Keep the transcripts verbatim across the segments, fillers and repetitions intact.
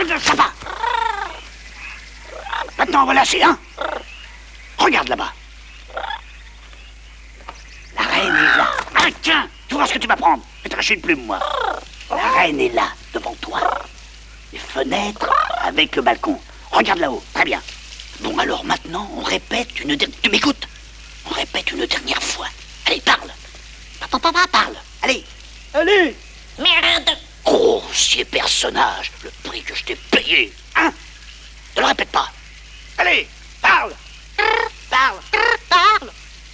Ça va. Maintenant, on va lâcher, hein? Regarde là-bas. La reine est là. Ah, tiens, tu vois ce que tu vas prendre. Je vais te lâcher une plume, moi. La reine est là, devant toi. Les fenêtres avec le balcon. Regarde là-haut, très bien. Bon, alors maintenant, on répète une dernière... Tu m'écoutes? On répète une dernière fois. Allez, parle. Papa, papa, parle. Allez. Allez. Merde. Grossier personnage. Le prix que je t'ai payé. Hein? Ne le répète pas. Allez, parle. Parle. Parle.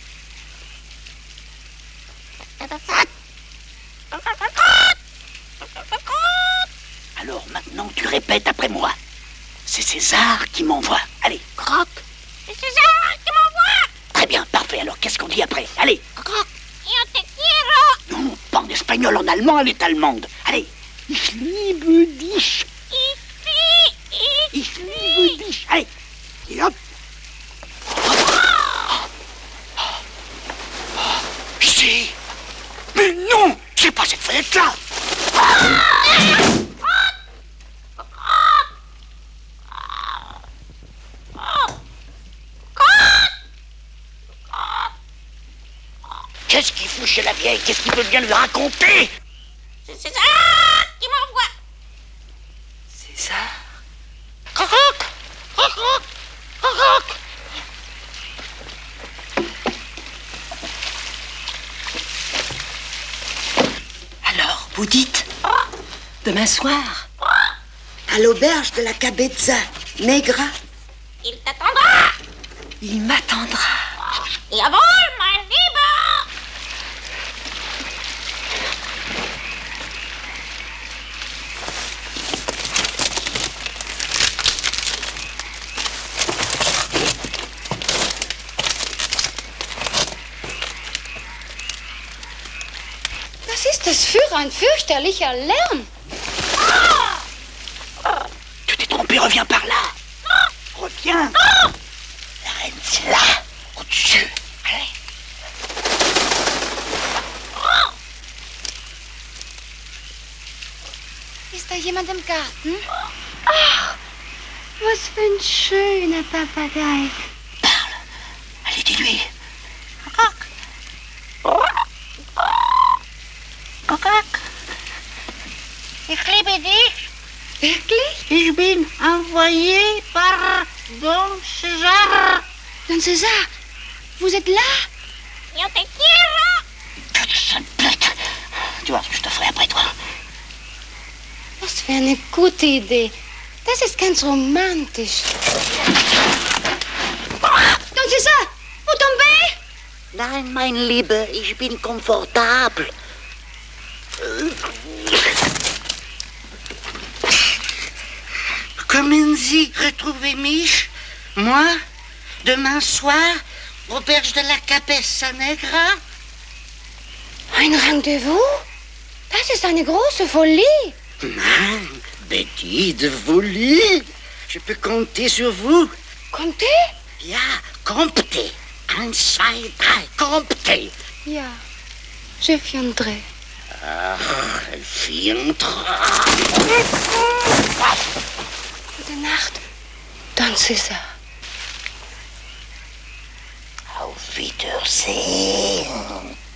Alors maintenant, tu répètes après moi. C'est César qui m'envoie. Allez, croque. C'est César qui m'envoie. Très bien, parfait. Alors qu'est-ce qu'on dit après? Allez, croque. Yo te quiero. Non, pas en espagnol, en allemand, elle est allemande. Allez. Ich liebe dich. Ich liebe dich. Allez. Et hop. Ici. Mais non, c'est pas cette fenêtre-là. Qu'est-ce qu'il fout chez la vieille? Qu'est-ce qu'il veut bien lui raconter? C'est César qui m'envoie. César? Croc, croc, croc, croc. Alors, vous dites? Demain soir? À l'auberge de la Cabezza Negra. Il t'attendra. Il m'attendra. Jawohl, mein Lieber. Was ist das für ein fürchterlicher Lärm? Tu t'es trompé, reviens par là. Reviens. La reine, c'est là, au-dessus. Allez. Ist da jemand im Garten? Ach, was für ein schöner Papagei. Parle. Allez, dis-lui. Ich liebe dich. Wirklich? Ich bin envoyé par Don César. Don César, vous êtes là? Yo te quiero. Putain, sale pute. Tu vois ce que je te ferai après toi. Was für eine gute Idee. Das ist ganz romantisch. Don César, vous tombez? Nein, mein Liebe, ich bin komfortabel. Comment y retrouver mich? Moi, demain soir, auberge de la Cabezza Negra? Ein Rendezvous? Das ist eine große Folie. Nein, Betty, de folie. Je peux compter sur vous. Comptez? Ja, comptez. Un, zwei, drei, comptez. Ja, je viendrai. Ach, elle viendra. Gute Nacht, Don César. Auf Wiedersehen.